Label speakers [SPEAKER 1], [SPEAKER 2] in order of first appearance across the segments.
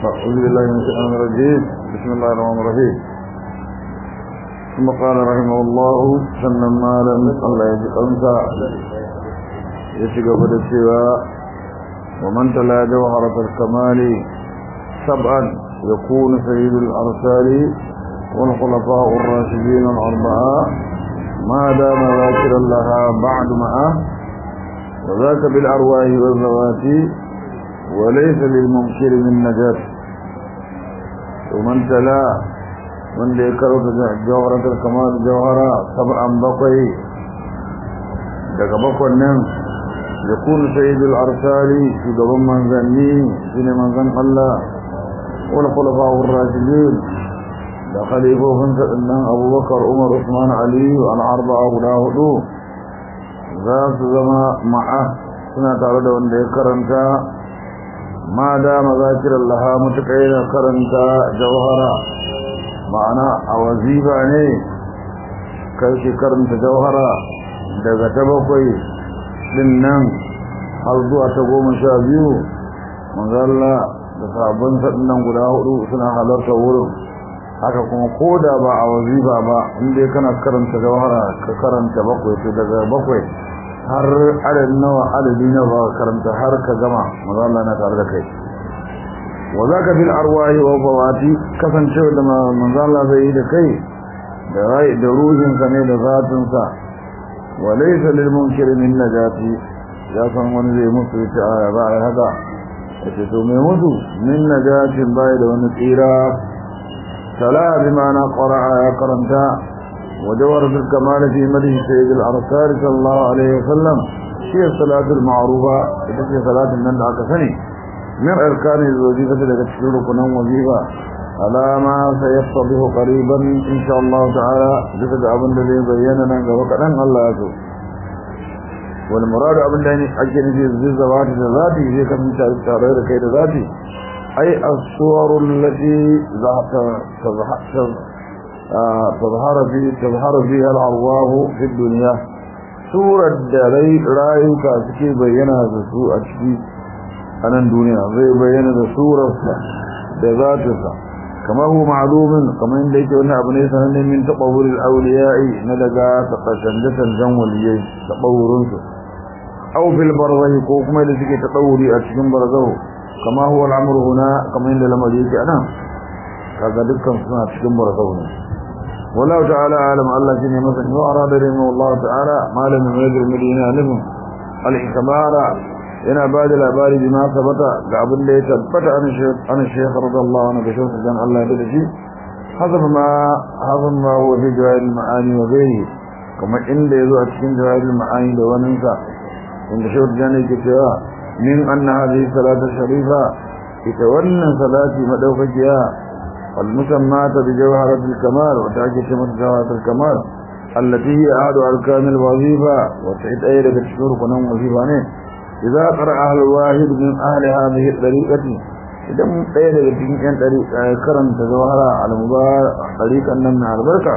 [SPEAKER 1] أعوذ بالله من الشيطان الرجيم بسم الله الرحمن الرحيم ثم قال رحمه الله سنن مالا الله يجزيك أنت يشيك بدسوا ومن تلا جوهرة الكمال سبعا يكون سيد الأرسال والخلفاء الراشدين الأربعة ما دام ذاكرا لها بعد معه وذاك بالأرواح والذوات وليس للمنكر من نجاة ومن تلا من ذكرت جوهرة الكمال جوهرة سبعا بقي دقبق النم يكون سيد الأرسال في قبل من ذني في من ذن الله والخلفاء الراشدين خليفه فنسأل أنه أبو بكر عمر عثمان علي والأربعة ولاهدو ذات زمان معه سنة تعرض وان ذكرنتا ما دام ذاكرا لها متقين كرنتا جوهرا معنى أوزيبا ني كيش كرنتا جوهرا daga tabakwai din nan har zuwa ta 12 manzo Allah da sahabban sa nan guda hudu suna halarta wurin haka kuma koda ba a wazifa ba inda kana karanta jawhara ka karanta bakwai to daga bakwai har adadin nawa adadi na ba karanta har ka gama manzo Allah na tare da kai wa zaka bil arwahi wa fawati kasancewa da manzo Allah zai yi da kai da rai da ruhin sa ne da zatin sa wa laysa lil munkir min najati ya san wani zai mutu ta ba haka yace to me mutu min najatin bai da wani tsira صلاة بمعنى قرأ قرنتا وجوهرة الكمال في مدح سيد الأرسال صلى الله عليه وسلم هي الصلاة المعروفة التي صلاة من عكسني من أركان الوظيفة التي تشير كنوم وظيفة على ما سيفتضح قريبا إن شاء الله تعالى جسد أبن الذي بيّننا وكأن الله يسوع والمراد أبن الذي أجل في الزوات ذاتي في كم تغير كيد ذاتي أي الصور التي تظهر فيها الأرواح في الدنيا سورة رأيك أتكي بيّنها سوء أتكي أنا الدنيا زي بيّنها سورة ذاتها كما هو معلوم كما إن ليك أنها أبني سنة من تطور الأولياء ندقى تقشنجة الجنوليين تطور أو في البرزه كوكما لسكي تطوري أتكين برزه كما هو الأمر هنا كما إن لما جيك أنا كذا دكا سنة تكين برزه والله تعالى عالم الله جنه مثلا وأراد رحمه الله تعالى ما لم يدر المدينة لهم الإخبار إن بعد الأبار بما ثبت قابل لي ثبت عن الشيخ رضي الله عنه بشوف جان الله يدرجي حسب ما هو في جوائر المعاني وغيره كما إن يزوء تكين جوائر المعاني وننسى إن شوف جان يكتوى من أن هذه الصلاة الشريفة يتولى صلاة مدوفجها والمسماة بجوهرة الكمال وتأكد جوهرة الكمال التي هي أحد أركان الوظيفة وتعيد أيضا تشكر قنوم وظيفانين إذا قرأها الواحد من أهل هذه الطريقة إذا أيضا تكون كرن تجوهرة على طريقة من البركة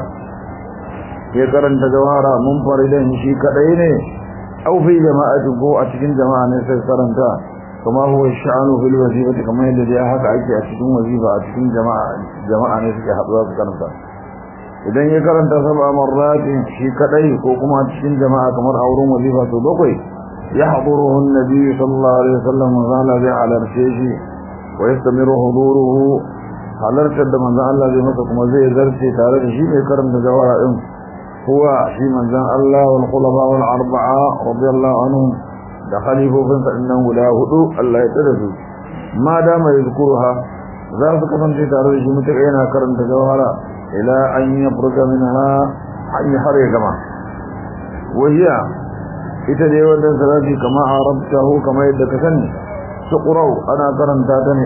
[SPEAKER 1] هي كرن تجوهرة منفردا شيء كدين أو في جماعة قوة أتكين جماعة نسي كرنتا كما هو الشأن في الوظيفة كما يدري أحد عيكي أتكين وظيفة أتكين جماعة نسي حضرات كرنتا إذن يكرنتا 7 مرات شيء كدين وكما أتكين جماعة كما أورون وظيفة بقوي يحضره النبي صلى الله عليه وسلم وقال به على رشيشي ويستمر حضوره على رشد من ذا الله زي مسكم وزي ذرسي تارد شيء يكرنتا جوارا هو في منزل الله والخلفاء والأربعة رضي الله عنهم دخلوا فإنه لا هدوء الله يتدفوا ما دام يذكرها ذلك كفن في تاريخ متقينها كرم تجوهرا إلى أن يبرك منها أن يحرق كما وهي إتدي ودن ثلاثي كما عربته كما يدكسني تقرأ أنا كرم تاتني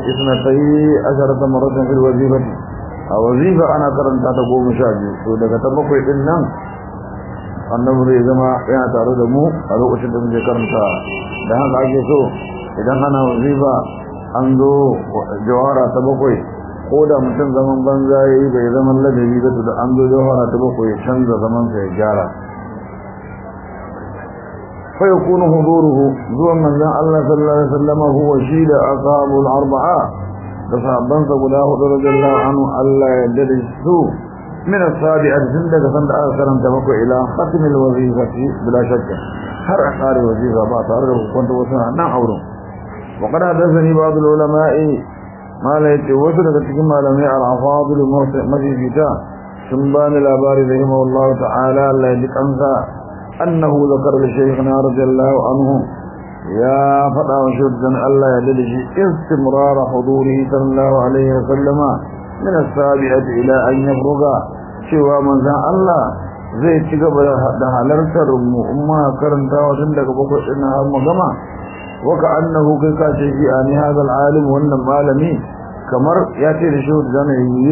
[SPEAKER 1] 12 مرة في الوظيفة وظيفة أنا كرم تاتقو مشاجي ودك تبقي إنم annabi zai zama yana tare da mu a lokacin da muke karanta da haka ake so idan ana wazifa an zo jawhara ta bakwai ko da mutum zaman banza yayi bai zaman ladabi ba da an zo jawhara ta bakwai ya canza zaman sa ya gyara فيكون حضوره زوى من ذا الله صلى الله عليه وسلم هو شيد أصحاب الأربعة da sahabbansa guda hudu radiyallahu anhu Allah ya yarda da su min as-sabi'at tun daga san da aka karanta bakwai ila khatmil wazifati bila shakka har a kare wazifa ba tare da hukunta wasu nan auren wa qad hadathani ba'd al-ulama'i ma la yati wasu daga cikin malamai al-afadil mafita sun bani labari rahimahullahu ta'ala Allah ya dikansa annahu zakara li shaykhina radiyallahu anhu ya fada wa shuddan Allah ya dade shi istimrar hudurihi sallallahu alaihi wa sallama min as-sabi'ati ila an yafruga cewa manzon Allah zai ci gaba da halartar mu umma karantawa tun daga bakwai din har mu gama waka annahu kai ka ce shi ani hadal alim wannan malami kamar ya ce da shi da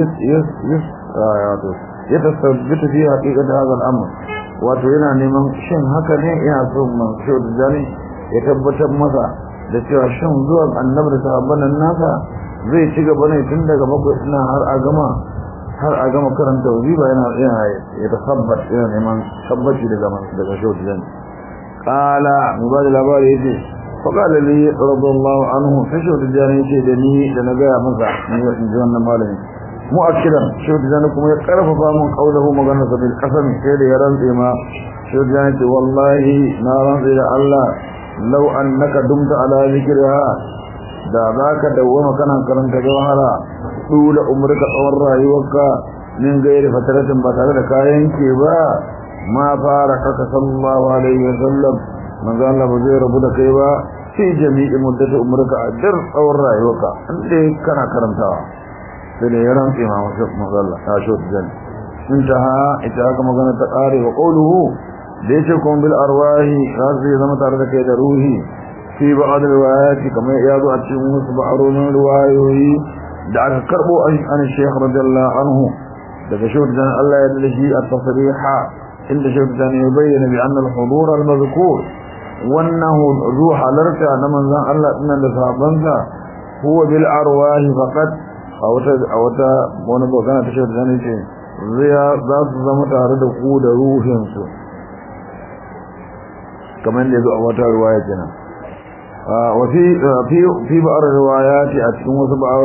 [SPEAKER 1] ya tasabbata fi haqiqat hadal amr wato yana neman shin haka ne ina so man shi da ya tabbatar masa da cewa shin zuwan annabi da sahabban nasa zai ci gaba ne tun daga bakwai din har a gama karanta wazifa yana ya tasabbat yana neman tabbaci daga shi da qala mubadi labari yace فقال لي رضي الله عنه فشوت الجاني يجي da na gaya masa ni wannan malami mu'akkidan shawt jani kuma ya karfafa mun kaulahu magana sa bil qasam sai da ya rantse ma shawt jani ce wallahi na rantse da Allah law annaka dumta ala zikriha da zaka dawoma kana karanta jawhara dula umrika tsawon rayuwarka min gairi fataratin ba tare da kayan ke ba ma fara kaka sallallahu alaihi wasallam manzo Allah ba zai rabu da kai ba fi jami'i muddati umrika ajr tsawon rayuwarka inda kana karantawa sai da yaran tsima wasu manzo Allah ta sho jan intaha ita haka magana ta kare wa qawluhu da yace kun bil arwahi razi zama tare da kai da ruhi fi ba'd riwayati kamar ya zo a cikin wasu ba'arun riwayoyi da aka karbo an Sheikh radiyallahu anhu daga sho jan Allah ya dalili at-tasriha inda sho jan ya bayyana bi anna al-hudur al-madhkur wannan ruh halarta na manzon Allah dinnan da sahabbansa huwa bil arwahi faqat a wata wani magana ta shaida zane ce za su zama tare da ku da ruhinsu kamar da ya zo a wata ruwaya kenan fi ba'ar riwayati a cikin wasu ba'ar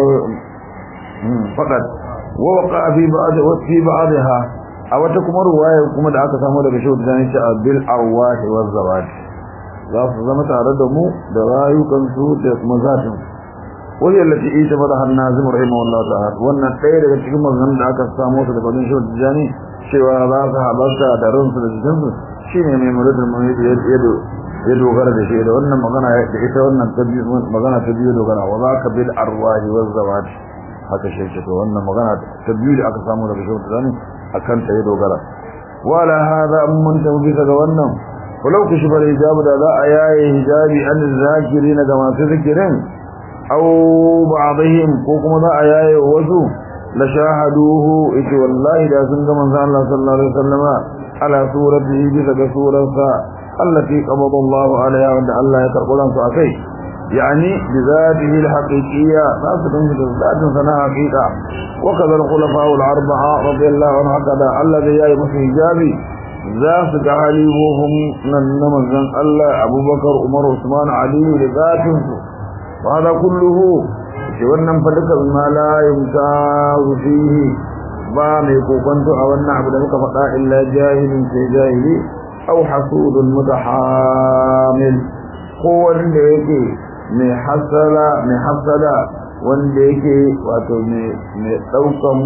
[SPEAKER 1] faqat wa waqa fi ba'dha a wata kuma ruwaya kuma da aka samu daga shaida zane ce bil arwahi waz zawat za su zama tare da mu da rayukansu da kuma zatinsu wani yallaci ita bada hannazim rahimahullah ta'ala wannan ɗaya daga cikin maganganun da aka samu su daga wajen shi jani cewa za su halarta da ransu da jikinsu shine mai muridin mai ya dogara da shi da wannan magana da ita wannan magana ta biyu dogara wa za ka bil arwahi waz zawat haka shi ce to wannan magana ta biyu da aka samu daga shi jani akan ta ya dogara wala hada mun tabi daga wannan walau kashifa hijabu da za a yaye hijabi an zakirina ga masu zikirin aw ba'dihim ko kuma za a yaye wasu la shahaduhu ita wallahi da sun ga manzo Allah sallallahu alaihi wasallama ala suratihi bi daga surarsa allati qabada Allah alaiha wanda Allah ya karɓo ransu akai yani bi zatihi alhaqiqiyya fasidun bi zatin sana haqiqa wa kadhal khulafa al-arba'a radiyallahu anhu hakada alladhi yayi musu hijabi za su ga halibuhum nan manzon Allah Abubakar Umar Usman Ali da zatinsu وهذا كله wannan fa duka ma la yumtazu fihi ba mai kokonto a wannan abu da muka faɗa illa jahilin sai jahili aw hasudun mutahamil ko wanda yake mai hasala wanda yake wato mai daukan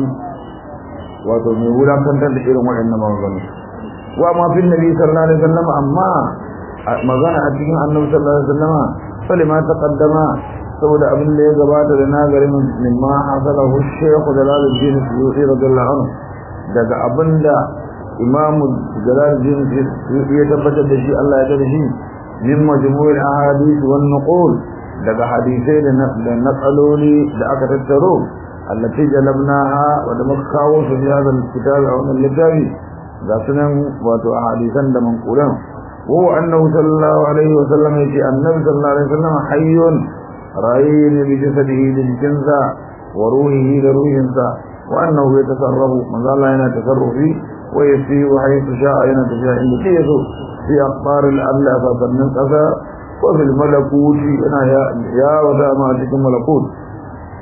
[SPEAKER 1] wato mai wulakantar da irin waɗannan maganganu wa ma fi nabi sallallahu alaihi wasallam amma magana a cikin annabi sallallahu alaihi wasallam فلما تقدم saboda abin da ya gabata da nagarin mimma hasalahu Sheikh Jalaluddin Suyuti radiyallahu anhu daga abinda Imam Jalaluddin Suyuti ya tabbatar da shi Allah ya tada shi min majmu'il ahadith wan nuqul daga hadisai da naqaloli da aka tattaro allati jalabnaha wa da muka kawo su da kitab a wannan littafi ga sunan wato hadisan da manqulan هو أنه صلى الله عليه وسلم يجي النبي صلى الله عليه وسلم حي رأيين بجسده للجنسة وروحه لروحنسة وأنه يتصرف من ذا الله هنا تصرف فيه ويسير حيث شاء هنا تشاء إنه في أخبار الأمل أساسا من قصر وفي الملكوت هنا يا وساماتكم ملكوت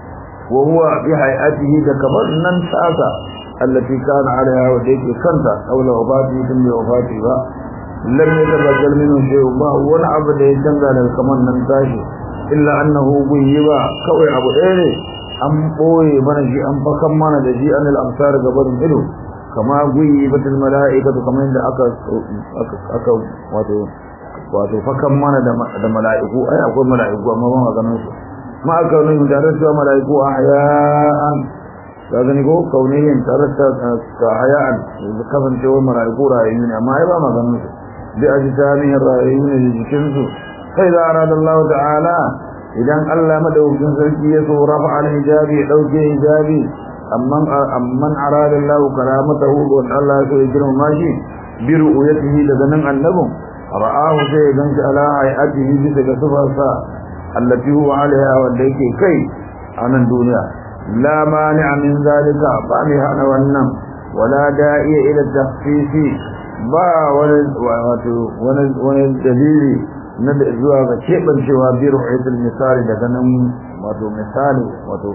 [SPEAKER 1] wa huwa bi hay'atihi da kamar nan sasa allati kana alaiha wa dake kanta aula wafati tun bi wafati ba lam yatabaddal minhu shay'un ba wani abu da ya canza daga kamar nan tashi illa annahu ba kawai abu ɗaya ne an boye mana shi an fakan mana da shi anil amsar gaban ido kama batul mala'ikatu kamar yadda aka wato fakan mana da mala'iku ai akwai mala'iku amma ba ma ganin su ma aka nuna da cewa mala'iku ahya'an da gani ko kauniyin tarata ka ahya'an kasancewar mala'iku rayuwa ne amma ai ba ma ganin su bi ajtamihi rayuwa ne jikin su sai da arada Allah ta'ala idan Allah madaukakin sarki ya so rafa al-hijabi ya dauke hijabi amman arada Allah karamatahu wa Allah ya girma shi bi ru'yatihi da ganin annabin ra'ahu sai ganshi ala hayatihi bisa ga sifarsa allati huwa alaiha wanda yake kai a nan duniya la mani'a min zalika ba mai hana wannan wala da'iya ila takhsisi ba wani dalili na da zuwa ga kebancewa bi ru'yatil misali da ganin wato misali wato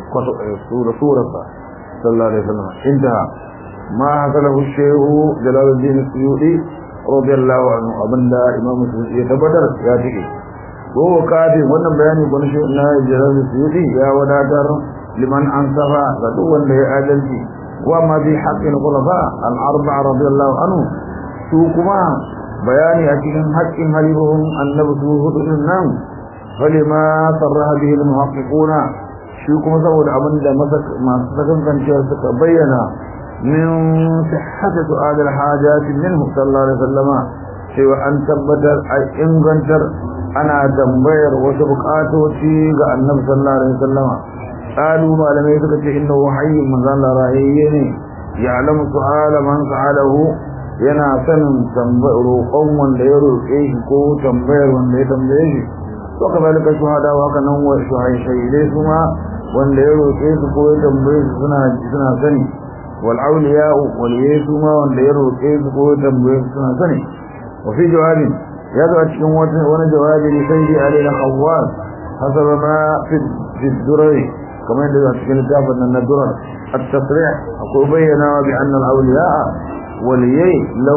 [SPEAKER 1] surarsa sallallahu alaihi wasallam inda ma hakalahu shehu jalaluddin suyudi radiyallahu anhu abinda imam suyudi ya tabbatar ya tike ko kafi wannan bayani gona shi na jalaluddin suyudi ya wadatar liman ansafa ga duk wanda ya adalci wa ma bi haqqil khulafa al-arba'a radiyallahu anhu su kuma bayani a cikin haƙƙin halifahun annabi su hudu nan falima sarraha bihi al-muhaqqiquna shi kuma saboda abinda masu sakankanciyar suka bayyana min sihhati su'al al-hajat minhu sallallahu alaihi wasallam cewa an tabbatar a ingantar ana tambayar wasu bukatoci ga annabi sallallahu alaihi wasallam qalu malamai suka ce innahu hayyun manzala rahiyye ne ya'lamu su'ala man sa'alahu yana sanin roƙon wanda ya roƙe shi ko tambayar wanda ya tambaye shi to kazalika shuhada wa kanan wa shahidai kuma wanda ya roƙe su ko ya tambaye su suna sani wal awliya waliyai kuma wanda ya roƙe su ko ya tambaye su suna sani wa fi jawabin ya zo a cikin wani jawabi ne sai dai alai khawwas hasaba ma fi durai kamar yadda a cikin littafin nan na durar at-tasrih akwai bayyana bi anna al-awliya waliyai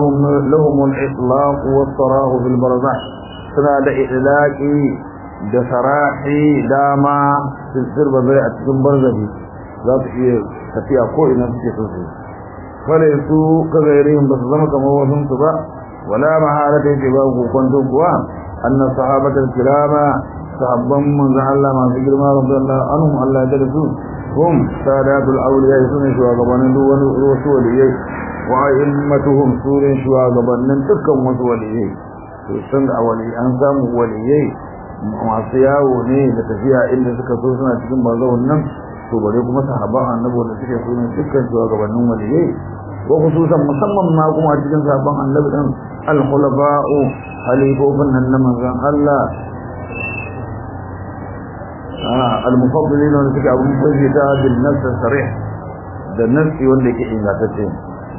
[SPEAKER 1] lahum al-itlaq wa as-sarah fi al-barzakh suna da itlaqi da sarahi dama sirba bai a cikin barzakhi za su iya tafiya ko ina suke so su fare su kaga irin ba su zama kamar wasun su ba wala mahalata yake ba ku kwanto kuwa anna sahabatul kirama sahabban manzo Allah masu girma radiyallahu anhum Allah ya dade su hum sadatul awliya sunan shugabannin duk wani wasu waliyai wa a'immatuhum sunan shugabannin dukkan wasu waliyai to sun da wali an samu waliyai masu yawo ne da tafiya inda suka so suna cikin bazawun nan to bare kuma sahabban annabi da suke sunan dukkan shugabannin waliyai wa khususan musamman ma kuma a cikin sahabban annabi dan al-khulafa'u halifofin nan na manzon Allah المفضلين ونسك أبو مفضلتا بالنفس الصريح ده النفس وانك إذا تتين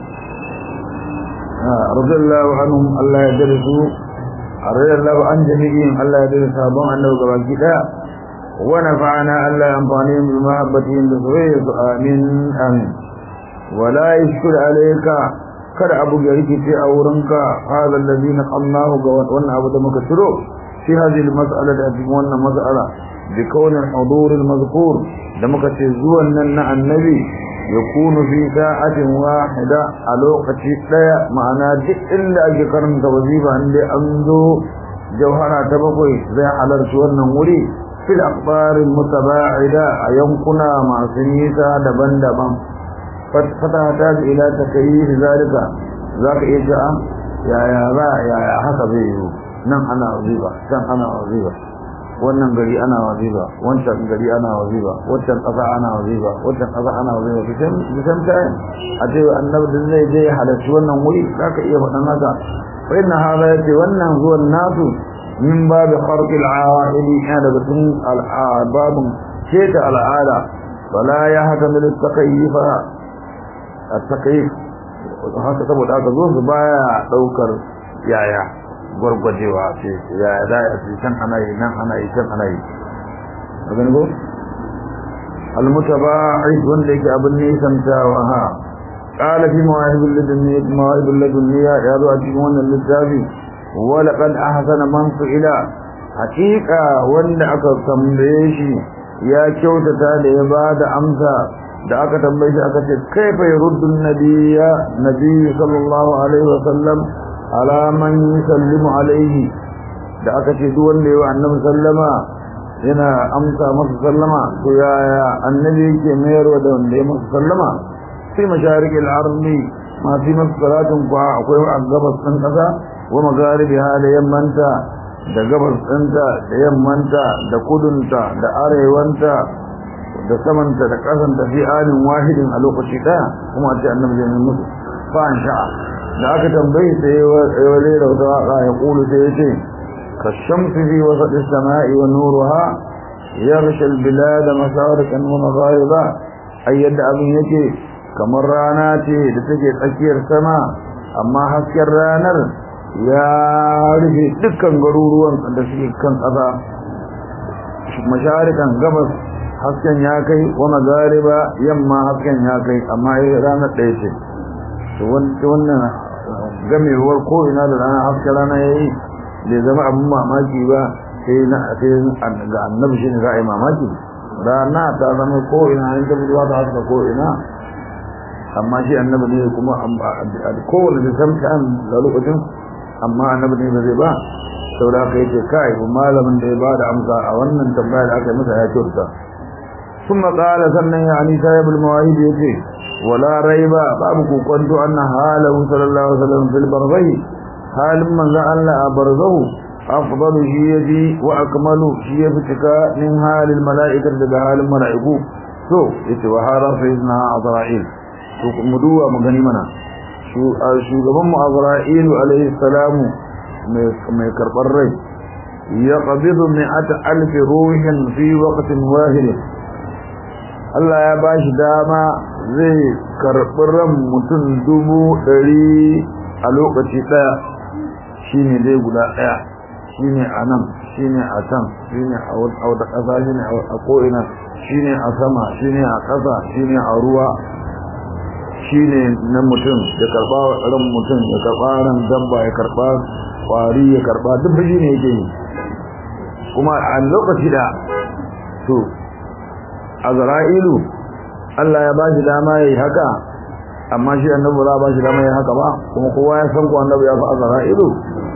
[SPEAKER 1] رضي الله عنهم الله يدرسوا رضي الله عن جميعهم الله يدرس أبوهم أنه قبل كتاب ونفعنا الله أنفانهم بمحبتهم بصغير آمين آمين ولا يشكر عليك كر أبو جريك في أورنك هذا الذي نقمناه وأن أبو دمك شروع في هذه المسألة أتمنى مسألة بكون الحضور المذكور لما كتزوا أن النبي يكون في ساعة واحدة على وقت لا معنى إلا ذكرن توظيفا عندي أنزو جوهرة تبقي زي على رسول نوري في الأخبار المتباعدة ينقنا مع سنيسة دبن دبن فتحتاج إلى تكييف ذلك ذاك إجاء يا حسبي نم أنا وظيفة كم أنا وظيفة wannan gari ana wazifa wancan gari ana wazifa wancan kasa ana wazifa wancan kasa ana wazifa kisan ta a ce annabi din zai je halarci wannan wuri zaka iya faɗan haka fa inna hada yace wannan zuwan nasu min babu kharqil awaili ya daga tun al'ababun keta al'ada wala ya haka min at-takayyif haka saboda haka zo su baya daukar yaya gwargwajewa ce ya da ya ce can ana yi nan ana yi can ana yi abin go المتباعد وندك أبني سمتاوها قال في مواهب اللدنية يا ذو أتكون للتابي ولقد أحسن من سئل حقيقة وندك تنبيشي يا كوتة لعباد أمسا da aka tambaye shi aka ce kaifa yuruddu nabiy sallallahu alaihi wasallam ala man yusallimu alaihi da aka ce duk wanda yayi annabi sallama yana amsa masa sallama to yaya annabi yake mayarwa da wanda ya masa sallama sai masharikil ardi ma fi masalatun fa akwai a gabas ɗin ƙasa wa magharibiha da yammanta da gabas ɗinta da yammanta da kudunta da arewanta da samanta da kasanta fi alin wahidin a lokaci daya kuma a ce annabi ya musu fa an sha'a da aka tambaye sai ya rera wata waka ya kulu sai ya ce ka shamsi fi wasati samai wa nuruha yaghsha al-bilad masarikan wa maghariba ai yadda abin yake kamar rana ce da take tsakiyar sama amma hasken ranar ya rufe dukkan garuruwan da suke kan ƙasa masharikan gabas hasken ya kai wa magariba yamma hasken ya kai amma ranar ɗaya ce to wannan gamewar ko ina da ranar hasken rana yayi bai zama abin mamaki ba sai ga annabi shi ne za a yi mamaki rana ta zama ko ina in ta fitowa ta haska ko ina amma shi annabi ne kuma a kowane da samtan da lokacin amma annabi ne ba zai ba sau da aka yi ce kai malamin da ya ba da amsa a wannan tambaya da aka yi masa ya kyauta ثم قال سنة يعني صاحب المواهب يتي ولا ريب بابك كنت أن حاله صلى الله عليه وسلم في البرزه حال من زعل أبرزه أفضل شيئتي وأكمل شيئتك من حال الملائكة لبحال الملائكة يتي وحارا سيدنا عزرائيل مدوى مغنمنا شوغبهم عزرائيل عليه السلام من كرب الري يقبض 100,000 روح في وقت واحد Allah ya ba shi dama zai karɓi ran mutum 100,000 a lokaci ɗaya shi ne dai guda ɗaya shi ne a nan shi ne a can shi ne a wata ƙasa shi ne a ko'ina shi ne a sama shi ne a ƙasa shi ne a ruwa shi ne na mutum ya karɓa ran mutum ya karɓa ran dabba ya karɓa ƙwari ya karɓa duk shi ne yake yi kuma a lokaci da to Azra'ilu Allah ya bashi dama yayi haka amma shi annabi ba bashi dama yayi haka ba kuma kowa ya san ko annabi ya fa Azra'ilu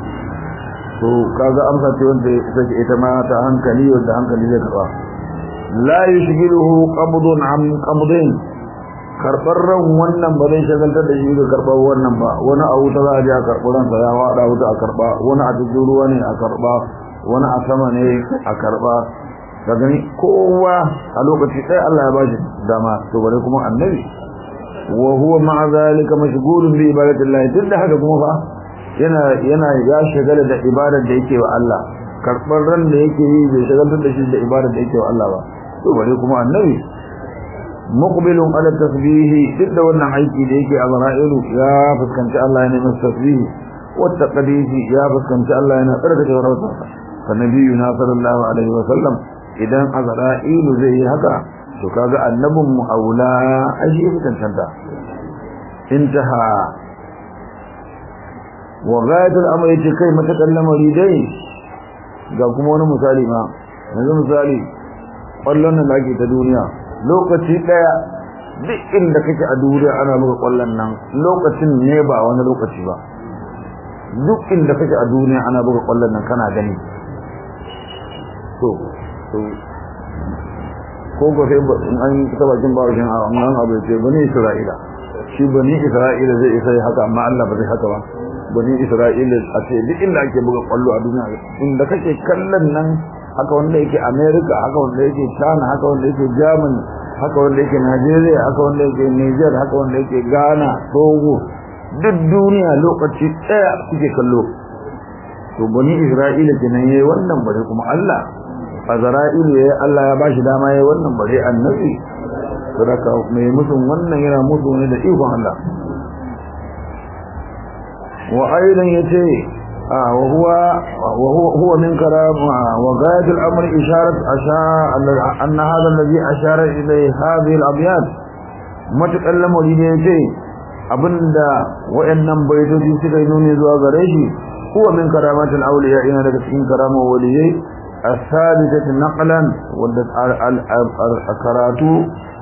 [SPEAKER 1] to kaga amsa ce wanda take ita ma ta hankali wanda hankali zai karba la yushghiluhu qabdun am qabdin karbar ran wannan ba zai shagaltar da shi da karbar wannan ba wani a wuta za a je a karɓi ransa ya wada wuta a karba wani a cikin ruwa ne a karba wani a sama ne a karba ka gani kowa a lokaci ɗaya Allah ya bashi dama to bare kuma annabi wa huwa ma'a zalika mashghulun bi ibadatillahi duk da haka kuma fa yana ya shagala da ibadar da yake wa Allah karɓar ran da yake yi bai shagaltar da shi da ibadar da yake wa Allah ba to bare kuma annabi muqbilun ala tasbihi duk da wannan aiki da yake a zara'ilu ya fuskanci Allah yana masa tasbihi wa taqdisi ya fuskanci Allah yana tsarkake rawata fa nabiyuna sallallahu alaihi wa sallam idan azra'ilu zai yi haka to kaga annabin mu aula ashi fitantanta intaha wa ghayatul amri ce kai matakallama ridai ga kuma wani misali ma yanzu misali kwallon nan da ake ta duniya lokaci daya duk inda kake a duniya ana buga kwallon nan lokacin ne ba wani lokaci ba duk inda kake a duniya ana buga kwallon nan kana gani to ko sai an ta bakin bawakin an abu ce bani Isra'ila shi bani Isra'ila zai isa haka amma Allah ba zai haka ba bani Isra'ila a ce duk inda ake buga kwallo a duniya inda kake kallon nan haka wanda yake America haka wanda yake China haka wanda yake Germany haka wanda yake Nigeria haka wanda yake Niger haka wanda yake Ghana Togo duk duniya lokaci daya suke kallo to bani Isra'ila kenan yayi wannan bare kuma Allah Azra'ilu yayi Allah ya bashi dama yayi wannan bare annabi sadaka mai musun wannan yana musu ne da ikon Allah wa aidan yace وهو من كلام وغاية الأمر إشارة أن هذا الذي أشار إليه هذه الأبيات ما تكلم وليدين abinda wayannan baitoci suka yi nuni zuwa gare shi huwa min karamatul awliya ina daga cikin karamar waliyai as-sabitatu naqlan wanda al-karatu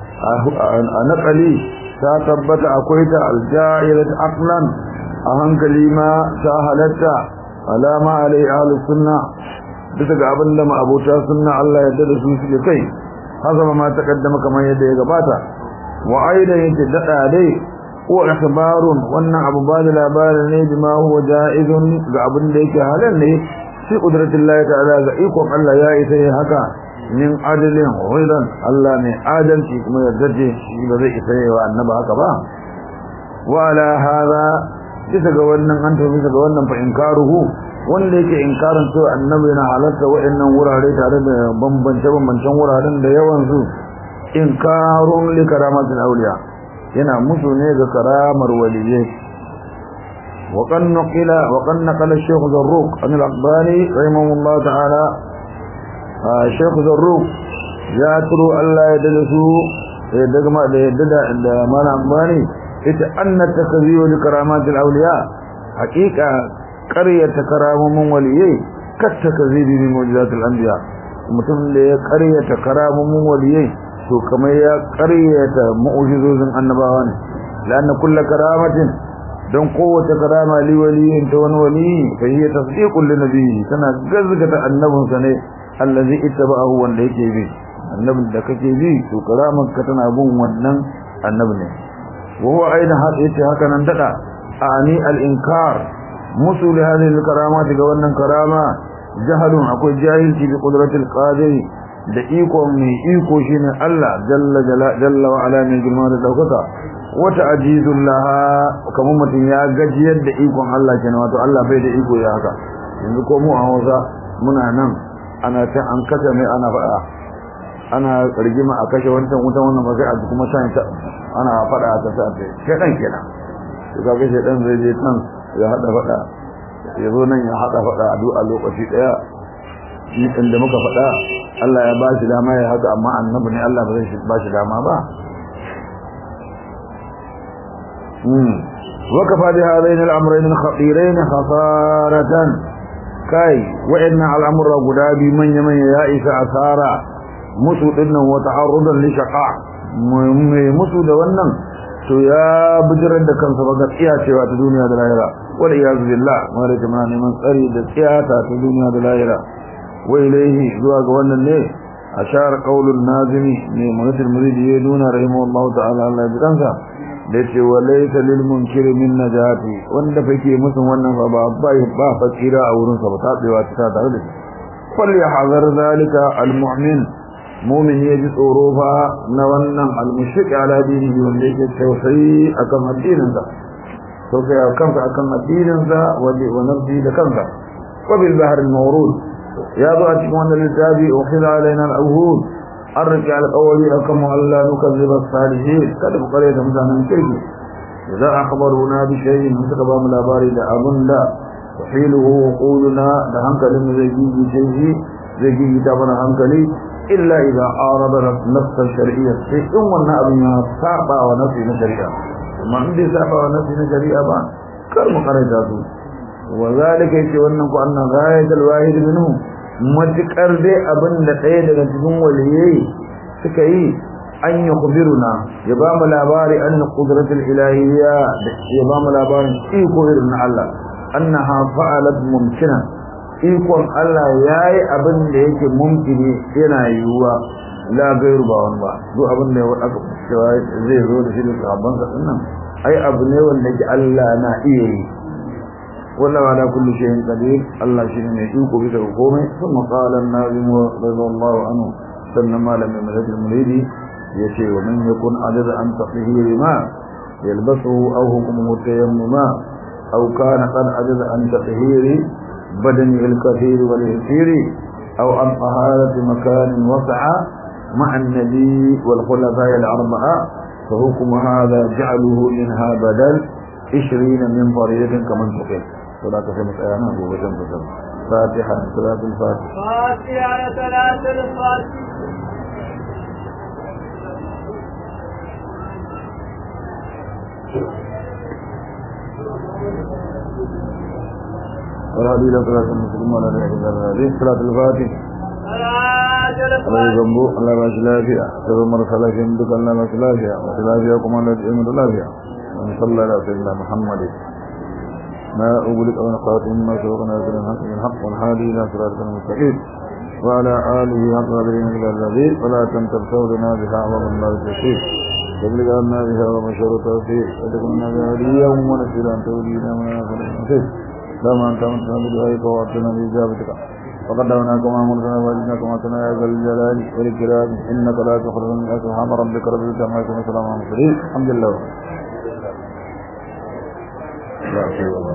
[SPEAKER 1] naqali ta tabbata akwai ta al-ja'ilatu aqlan a hankali ma ta halatta alama alai ahlus sunna bisa ga abinda ma abota sunna Allah ya dada su suke kai haka ma takaddama kamar yadda ya gabata wa aidan yake dada dai wa akhbarun wannan abu ba da labarin ne bima huwa jaizun ga abin da yake halal ne fi qudratillahi ta'ala ga ikon Allah ya isa haka min adalin ghairan Allah ne adalci kuma yardaje shi ba zai isa wa annaba haka ba wa ala hada bisa ga wannan an to bisa ga wannan fa inkaruhu wanda yake inkarin to annabi yana halatta wa'annan wurare tare da bambancen wuraren da yawan su inkarun li karamatil awliya yana musu ne ga karamar waliyai wa kan naqala shaykh zarruq an al-aqbani rahimahullah ta'ala shaykh zarruq ya turu Allah ya dalasu daga ma da mana aqbani ita anna takziyu li karamatil awliya haqiqa qaryata karamun waliyai kat takzibi bi mu'jizatil anbiya mutum da ya qaryata karamun waliyai to kamar ya ƙaryata mu'jizozin annabawa ne lanna kullu karamatin dan kowace karama li waliyin ta wani wali fa hiya tasdiqun li nabiyyi tana gazgata annabin sa ne allazi ittaba'ahu wanda yake bi annabin da kake bi to karamar ka tana bin wannan annabi ne wa huwa aidan hadisi haka nan dada ani al-inkar musul hadhihi al-karamat ga wannan karama jahalun akwai jahilci bi qudratil qadir da iko mai iko shine Allah jalla wa ala mai girma da daukaka wata ajizullah kamar mutum ya gajiyar da ikon Allah kenan wato Allah bai da iko ya haka yanzu ko mu a Hausa muna nan ana ta an kashe mai ana faɗa ana rigima a kashe wancan wutan wannan ba sai a kuma sai ana faɗa ta sai shedan kenan to kaga shedan zai je kan ya hada faɗa yazo nan ya hada faɗa a lokaci daya shi da muka faɗa Allah ya bashi dama ya haka amma annabi ne Allah ba zai bashi dama ba wakafa bi hadain al-amrayn al-khatirain khasaratan kai wa'inna al-amra guda bi manya ya isa asara musu dinnan wa ta'arrudan li shaqa musu da wannan to ya bijirar da kansa ba gaskiya cewa ta duniya da lahira wal iyaz billah mare jama'a neman tsari da tsiyata ta duniya da lahira وإليه زواج ونن أشار قول النازم من المريد يدون رحمه الله تعالى الله يبقى ليس وليس للمنكر من نجاتي وأن فيكي مسلم وأن فبعض فكيرا أو نصب تابي واتسات عليه فليحذر ذلك المؤمن مؤمن يجد أوروفا نوانا المشرك على دينه وليك التوسعي أكم الدين ذا سوف يكمت أكم الدين ذا ونرضي لكمت وبالبحر المورود يا ذو أتكون للتابي أخذ علينا الأوهود الرجع الأولي أكم ألا نكذب الصالحين كذب قرية مثلا كيف إذا أخبرونا بشيء نتقبى من الأباري لأظن لا تحيله وقولنا لهنك لم زيجي كتابنا هنك لي إلا إذا أعرض نفس الشرعية ثم النأبنا سعبا ونفسنا شريعة ما عندي سعبا ونفسنا شريعة كرم قرية وذلك يتونك أن غاية الواحد منهم متكر دي أبن لقيد لتكون وليي سكي أن يخبرنا يبام الأبار أن قدرة الإلهية يبام الأبار إيكو إذن الله أنها فعلت ممكنة إيكو الله ياي أبن ليك ممكن ينا يوا لا غير باون با دو أبن ليك زي زود سيدي صحابان سألنا أي أبن ليك الله نا إيه والله على كل شيء قدير الله شيء يشوك بذلك قومه ثم قال الناظم رضي الله عنه سنما لم يملك المريد يشي ومن يكون عجز عن تطهير ما يلبسه أو حكمه التيمما أو كان قد عجز عن تطهير بدنه الكثير واليسير أو عن طهارة مكان وسع مع النبي والخلفاء الأربعة فحكم هذا جعله منها بدل 20 من فريضة كمن تقل ولا كفي مسألة وجن فسر فاتحة صلاة الفاتحة
[SPEAKER 2] فاتحة صلاة الفاتحة
[SPEAKER 1] والهدي إلى صراط المستقيم وعلى آله صلاة الفاتحة الله يجنبه الله باشلا فيها سبب مرسلة جندك الله باشلا فيها وصلا فيها كمان لجئمة الله فيها ونصلى على سيدنا محمد ما أقولك أو نقاطع مما سوقنا في الحق من الحق والحادي إلى صراط المستقيم وعلى آله حق قدرين إلى الذي ولا تنتبسوا لنا بها عظم الله التشريف تبلغ أننا بها ومشهور توفيق وتكوننا بها ليوم ونسير أن تولينا من آخر المسيح لما أنت أمتنا بدعائك وأعطنا بإجابتك وقدرناك ما أمرتنا واجدناك ما تنا يا ذا الجلال والإكرام إنك لا تخرج من سبحان ربك رب العزة عما يصفون وسلام على المرسلين الحمد لله لا شيء والله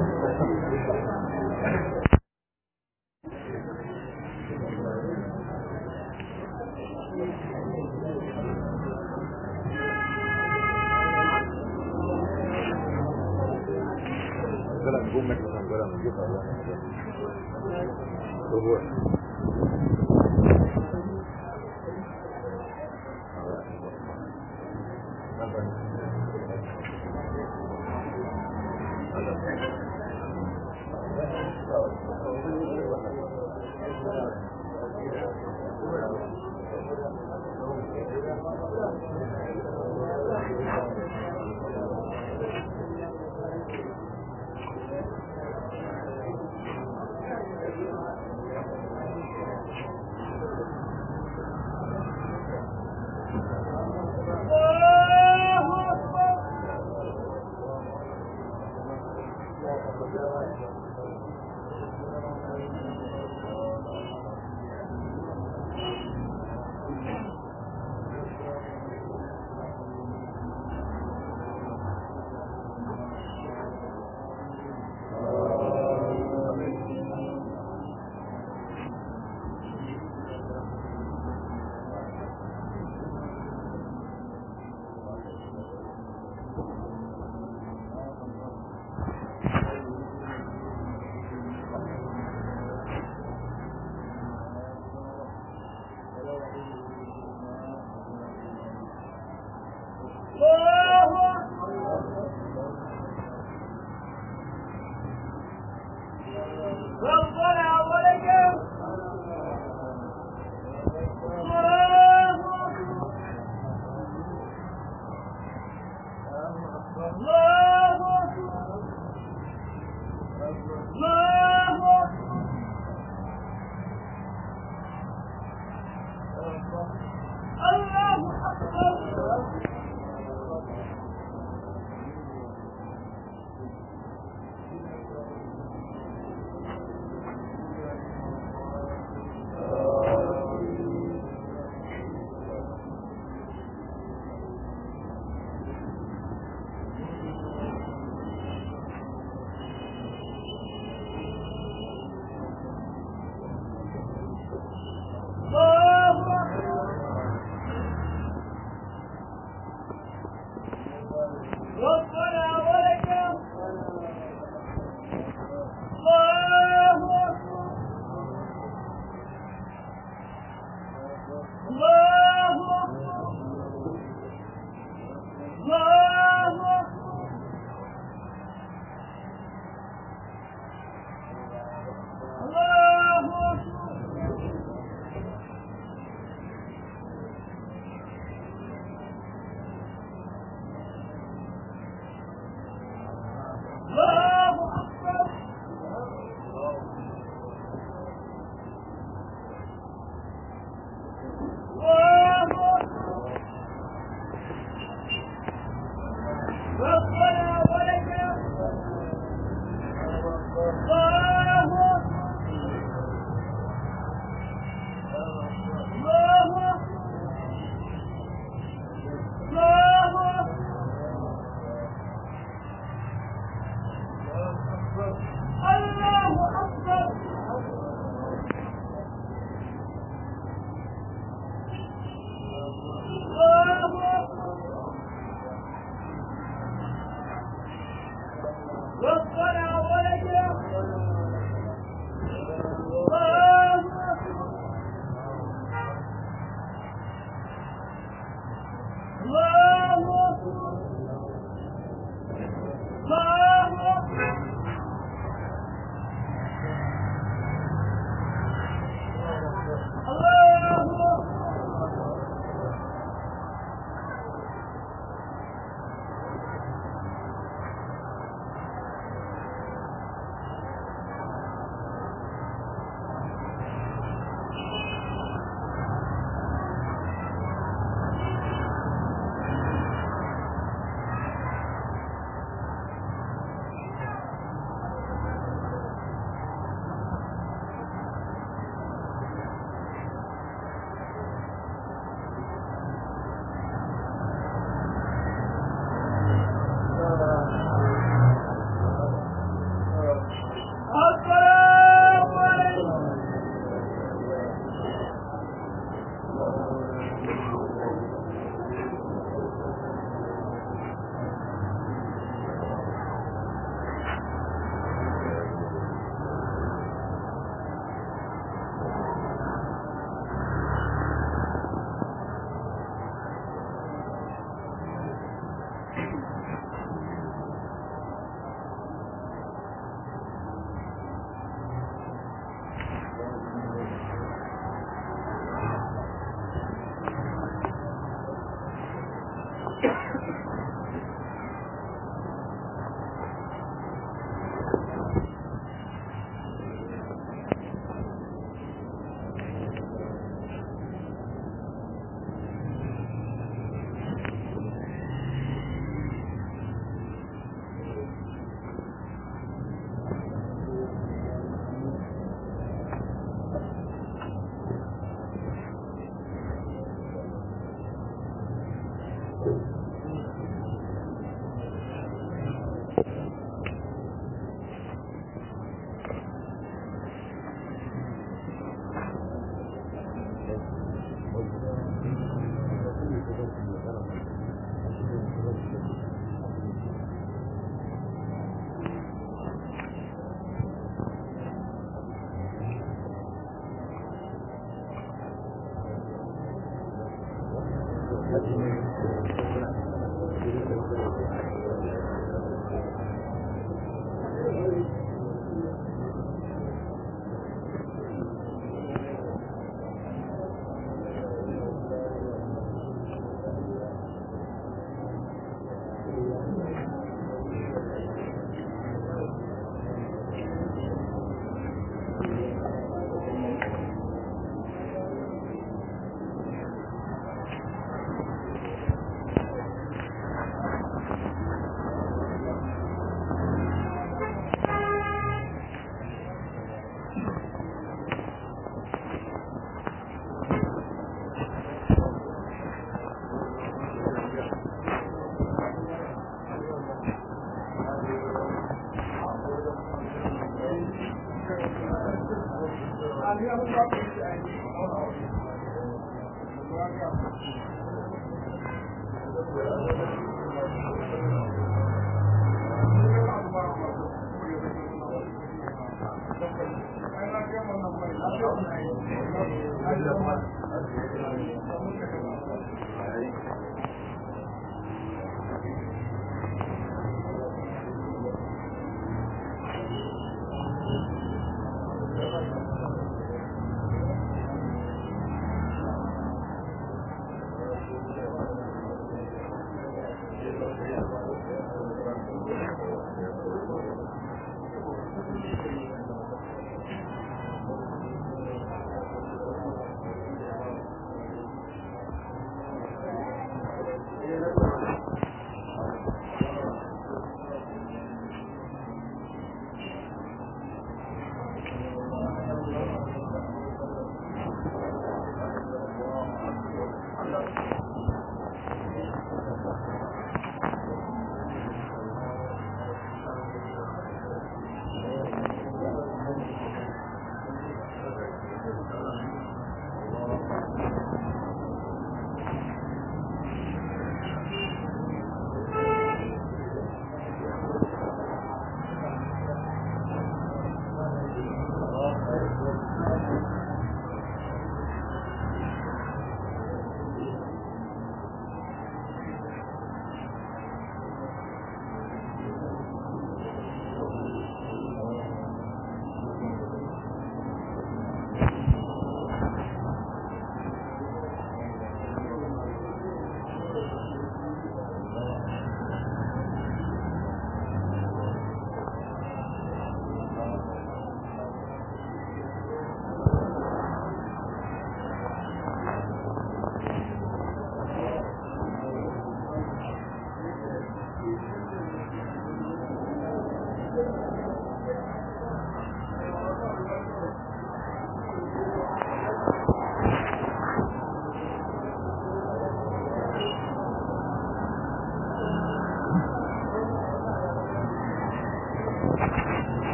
[SPEAKER 1] Allah